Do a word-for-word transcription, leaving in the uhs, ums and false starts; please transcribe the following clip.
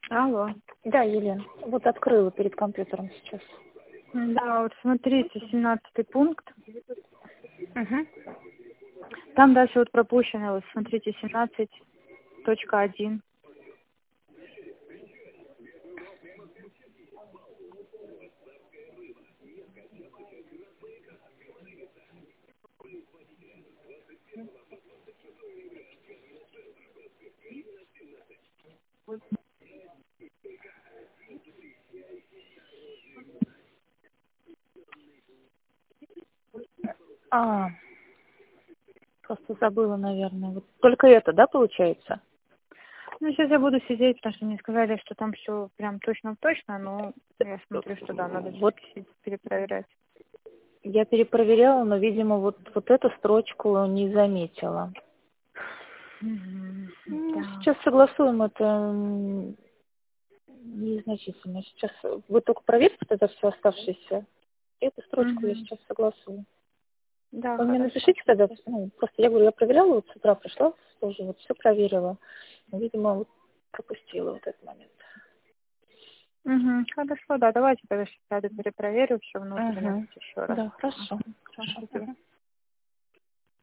Алло. Да, Елена. Вот открыла перед компьютером сейчас. Да, вот смотрите, семнадцатый пункт. Угу. Там дальше вот пропущено, вот смотрите, семнадцать точка один. А, просто забыла, наверное. Вот только это, да, получается? Ну, сейчас я буду сидеть, потому что мне сказали, что там все прям точно-точно, но я смотрю, что да, надо Вот все-таки перепроверять. я перепроверяла, но, видимо, вот, вот эту строчку не заметила. Мгм. Ну, Так. сейчас согласуем это м, незначительно. Сейчас вы только проверьте тогда все оставшееся. Эту строчку я Мгм. сейчас согласую. Да, Вы мне хорошо. напишите тогда, ну, просто я говорю, я проверяла, вот с утра пришла, тоже вот все проверила. Но, видимо, вот пропустила вот этот момент. Угу. Хорошо, да, давайте тогда сейчас я перепроверю все внутренность Угу. еще раз. Да, хорошо. Мгм. Хорошо. Спасибо. Мгм.